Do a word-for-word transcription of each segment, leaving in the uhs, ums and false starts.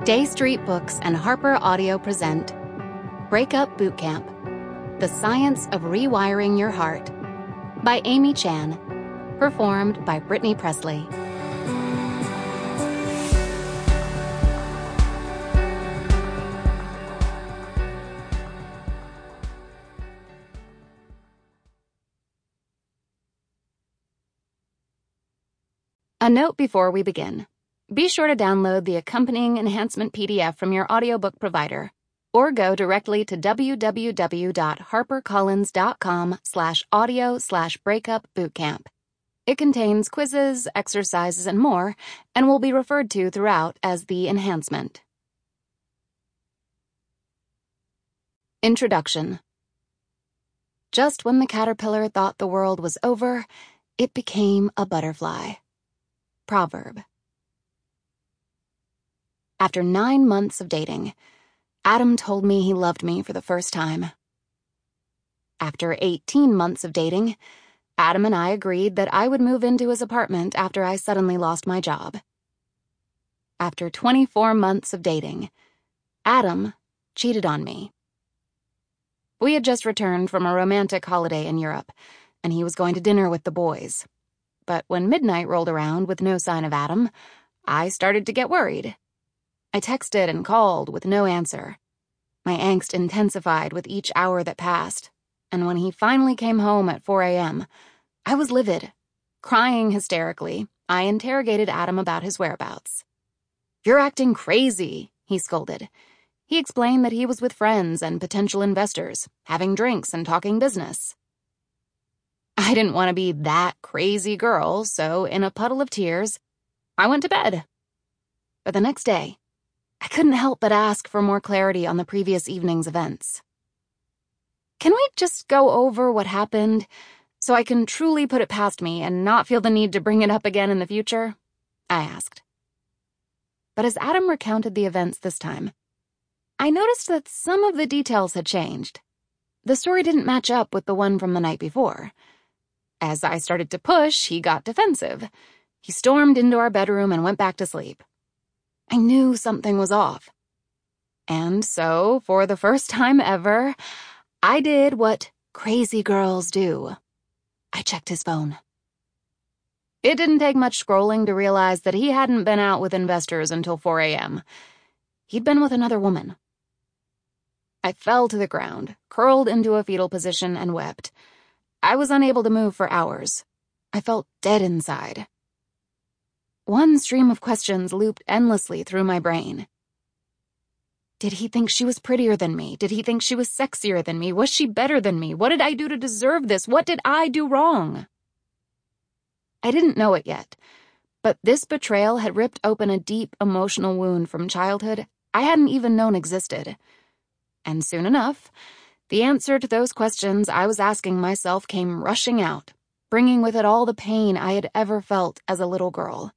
Day Street Books and Harper Audio present Breakup Boot Camp: The Science of Rewiring Your Heart by Amy Chan, performed by Brittany Presley. A note before we begin. Be sure to download the accompanying enhancement P D F from your audiobook provider, or go directly to www.harpercollins.com slash audio slash breakup bootcamp. It contains quizzes, exercises, and more, and will be referred to throughout as the enhancement. Introduction. Just when the caterpillar thought the world was over, it became a butterfly. Proverb. After nine months of dating, Adam told me he loved me for the first time. After eighteen months of dating, Adam and I agreed that I would move into his apartment after I suddenly lost my job. After twenty-four months of dating, Adam cheated on me. We had just returned from a romantic holiday in Europe, and he was going to dinner with the boys. But when midnight rolled around with no sign of Adam, I started to get worried. I texted and called with no answer. My angst intensified with each hour that passed, and when he finally came home at four a.m., I was livid. Crying hysterically, I interrogated Adam about his whereabouts. "You're acting crazy," he scolded. He explained that he was with friends and potential investors, having drinks and talking business. I didn't want to be that crazy girl, so in a puddle of tears, I went to bed. But the next day, I couldn't help but ask for more clarity on the previous evening's events. "Can we just go over what happened so I can truly put it past me and not feel the need to bring it up again in the future?" I asked. But as Adam recounted the events this time, I noticed that some of the details had changed. The story didn't match up with the one from the night before. As I started to push, he got defensive. He stormed into our bedroom and went back to sleep. I knew something was off. And so, for the first time ever, I did what crazy girls do. I checked his phone. It didn't take much scrolling to realize that he hadn't been out with investors until four a.m. He'd been with another woman. I fell to the ground, curled into a fetal position, and wept. I was unable to move for hours. I felt dead inside. One stream of questions looped endlessly through my brain. Did he think she was prettier than me? Did he think she was sexier than me? Was she better than me? What did I do to deserve this? What did I do wrong? I didn't know it yet, but this betrayal had ripped open a deep emotional wound from childhood I hadn't even known existed. And soon enough, the answer to those questions I was asking myself came rushing out, bringing with it all the pain I had ever felt as a little girl.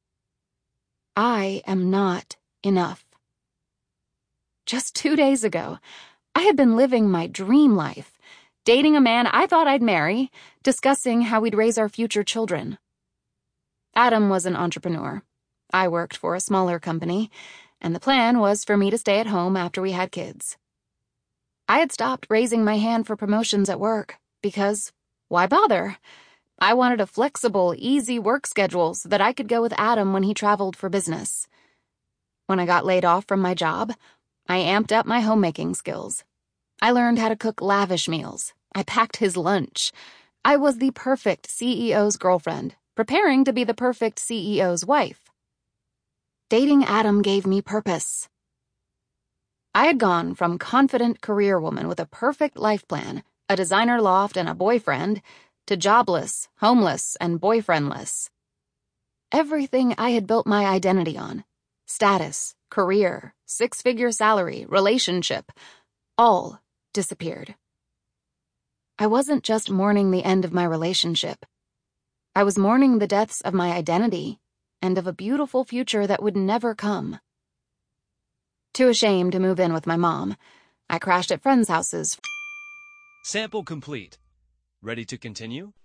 I am not enough. Just two days ago, I had been living my dream life, dating a man I thought I'd marry, discussing how we'd raise our future children. Adam was an entrepreneur. I worked for a smaller company, and the plan was for me to stay at home after we had kids. I had stopped raising my hand for promotions at work because, why bother? I wanted a flexible, easy work schedule so that I could go with Adam when he traveled for business. When I got laid off from my job, I amped up my homemaking skills. I learned how to cook lavish meals. I packed his lunch. I was the perfect C E O's girlfriend, preparing to be the perfect C E O's wife. Dating Adam gave me purpose. I had gone from confident career woman with a perfect life plan, a designer loft, and a boyfriend, to jobless, homeless, and boyfriendless. Everything I had built my identity on, status, career, six-figure salary, relationship, all disappeared. I wasn't just mourning the end of my relationship. I was mourning the deaths of my identity and of a beautiful future that would never come. Too ashamed to move in with my mom, I crashed at friends' houses. Sample complete. Ready to continue?